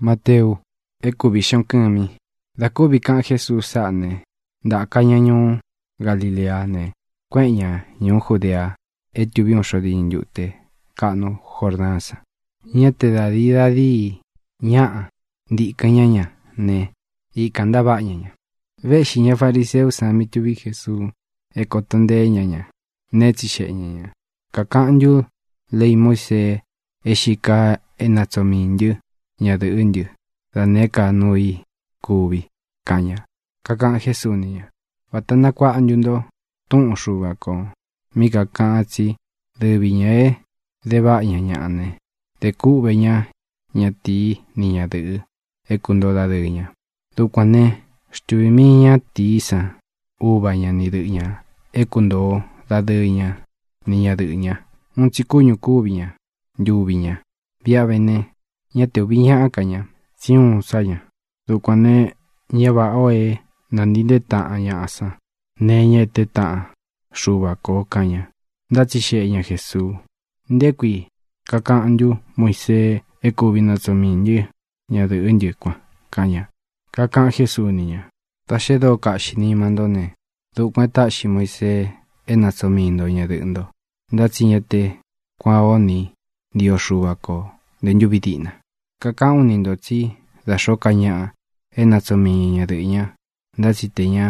Mateo, ekubi xiongkami, dakubi kan Jesús sa'ne, da kañañu Galilea ne, kueña ñu Judea, etubiun xodin yute, kanu Jordansa. Ñete dadi, ña'a, di kañaña, ne, y kandaba ñaña. Vexi ña fariseu sami tubi Jesús, ekotonde ñaña, netsixe ñaña. Kakanyu, ley Moise, eshika enatsominyu, ñadunyu, daneka nui, kubi, kaña. Kakan Jesús niña. Watana kwa'anyundo, tu'un xubako, mi kakan'atsi, dɨbiña deba ñaña'ne, deku'veña, ñati ni ñadɨ'ɨ, ekundo dadɨña. Dukwane, xtuvimiña tisa, uvaña ni dɨ'ña, ekundo dadɨña, ni ñadɨ'ña, untsikuñu kuviña, yuviña, via'vene, ñateuviña'akaña, tsiun saña. Dukwane, ñava'oe, nandinde ta'an ña'asa, neñete ta'an, xubako kaña. Ndatsixe ña Jesús. Ndekui, kaka'nyu Moisés ekubi natsominyu, ñadɨ'ɨnyu kuan, kaña. Kakan Jesús niña. Taxedo ka'xinimandone, dukuen ta'xi Moisés enatsomindo ñadɨ'ɨndo. Ndatsiñete, kua'oni, Dio xubako, ndenyuvidi'na. Kaka'unindo tsi, daxokaña'a, enatsomiñu ñadɨ'ɨña. Ndatsiteña,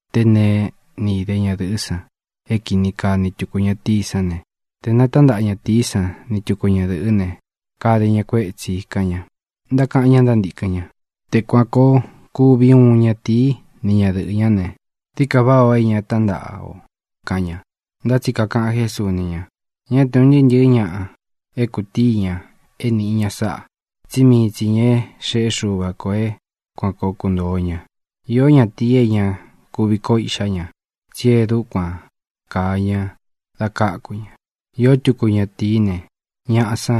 tene nide ñadɨ'ɨsa, ekinika ni tukuña tisane, tenatanda'ña tisa ni tuku ñadɨ'ɨne, kadeña kue'etsi kaña. Ndaka'ña ndandikaña. Tekuako kuviun ñati ni ñadɨ'ɨñane, tikava'oeña tanda'o, kaña. Ndatsi kaka'an Jesús niña. Ñatunyinyɨ ña'a, ekutiña, eni'ña sa'a. Tsimitsi ñe xe'e xubakoe, kuanko kundoña. Yo ñatieña kubi ko'ixaña, tsiedu kuan, kaña, dakakuña. Yo tuku ñatine, ña'asa,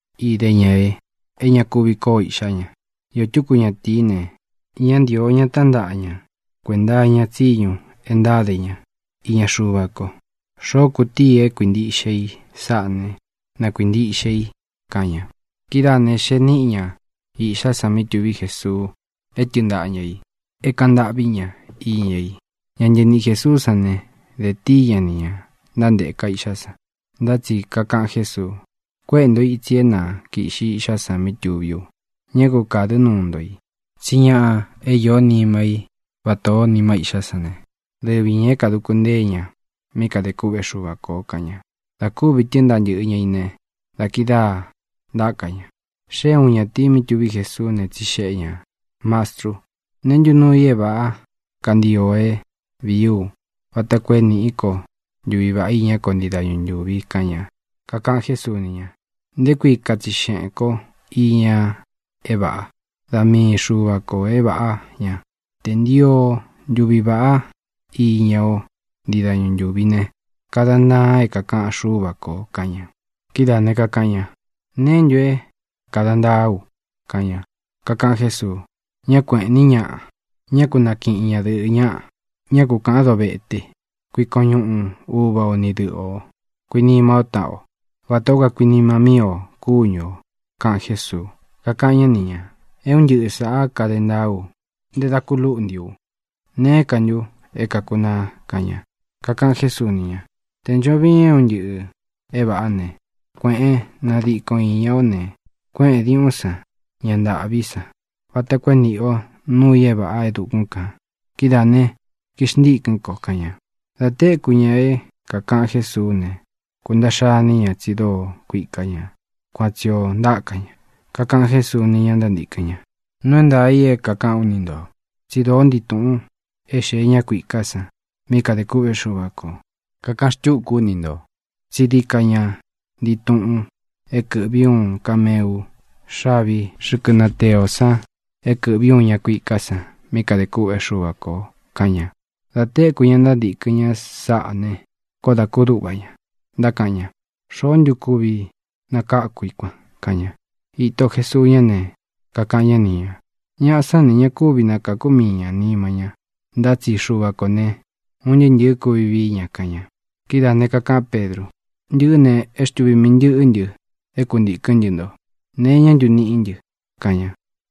ideñae, eña kubi ko'ixaña. Yo tuku ñatine, ñandioña tanda'ña, kuendaña tsiñu, endadeña, iña xubako. Xo kutie kuindixei sa'ne, na kuindixei, kaña. Kidane xeni'ña, ixa sami tubi Jesús, etiunda'ñai. Ekanda'viña, iñai. Ñanyeni Jesús sane, de tiña niña, ndande'eka ixasa. Ndatsi kaka'an Jesús. Kue'endo itsiena kixi ixa sami tubiu. Ñeku kadɨnundoi. Tsiña'a eyo nimai, vato nima ixasane. Dɨviñe kadukundeña, mi kadeku've xubako kaña. Dakuvi tiundanyɨ'ɨñaine, dakida, ndakaña. Xe'un ñati mi tubi Jesús ne tsixe'eña. Mastru, nenyunuye va'a, kandioe, viu, vatakue ni'iko, yuvi va'iña kondidañunyuvi kaña. Kaka'an Jesús niña. Ndekui katsixe'eko, iña, eva'a. Dami xubako eva'a ña. Tendio, yuvi va'a, iñao, ndidañunyuvine. Kadana kaka'an xubako kaña. Kidane kakaña. Nenyue, kadandau, kaña. Kaka'an Jesús. Ñakue'ni ña'a, ñakunaki'in ñadɨ'ɨ ña'a, ñakuka'an dove'ete, kuikoñu'un uvao ni dɨ'ɨo, kuinimao ta'o, vatoka kuinima mío kuño, ka'an Jesús. Kaka'ña niña. Eunnyɨ'ɨ sa'a kadendau, ndedakulu'ndiu. Nekanyu, ekakuna, kaña. Kaka'an Jesús niña. Tenyovi eunnyɨ'ɨ, eva'ane, kue'en nadi'ikoiñaone, kue'en diu'unsa, ñanda'visa. Vatakue ni'o nuye va'a edukunka. Kidane, kixndi'kinko kaña. Date'ekuñae, kaka'an Jesús ne, kundaxaniña tsido kui'kaña, kuatsio nda'kaña. Kaka'an Jesús niña ndandikaña. Nuendaiye kaka'an unindo, tsido nditu'un, exeña kui'kasa, mi kadeku've xubako. Kaka'an xtyu'ku unindo, tsidikaña, nditu'un, ekɨ'viun kameu, xavi xɨkɨnateosa, ekɨ'viun ña kui'kasa, mi kadeku've xubako, kaña. Date'ekuña ndandikɨña sa'ane, kodakudu'vaña, ndakaña. Xonyu kuvi naka'kui kuan, kaña. Ito Jesús ñane, kaka'ña niña. Ña'asa niña kuvi nakakumiña nimaña, ndatsi xubakone, unnyɨnyɨ kuvi viña kaña. Kidane kaka'an Pedru. Nyɨ'ɨne extuviminyɨ'ɨndyɨ, ekundi'kɨndyɨndo, neña nyuni'indyɨ, kaña.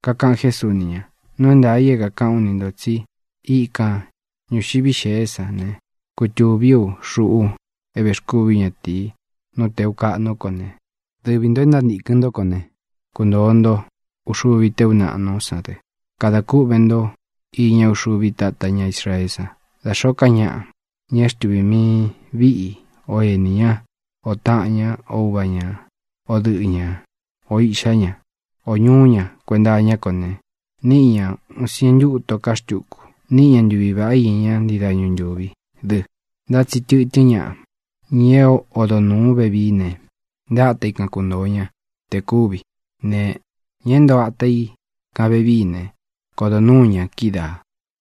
Kakan Jesús niña. No anda ahí kakan unindo chi. Ika. Nyushibi shesa ne. Kuchubiu shu. Ebeskubi nyati. No teuka no kone. Debindo enda nikendo kone. Kundo ondo. Ushubi teuna no sade. Kada ku bendo. Iña ushubi tataña Israesa. Da shoka nya. Nyestubi mi vi. Oye niña. O ta'ña. O baña. O duña. O ishaña. O ñuña. Kuendaña kone. Niña. Usien yu tokas chuku. Niña nyubi ba iña. Dida nyubi. De. Da chituña. Nieo odonu bebine. Da teikan kundoña. Te kubi. Ne. Yendo atei. Ka bebine. Kodonuña kida.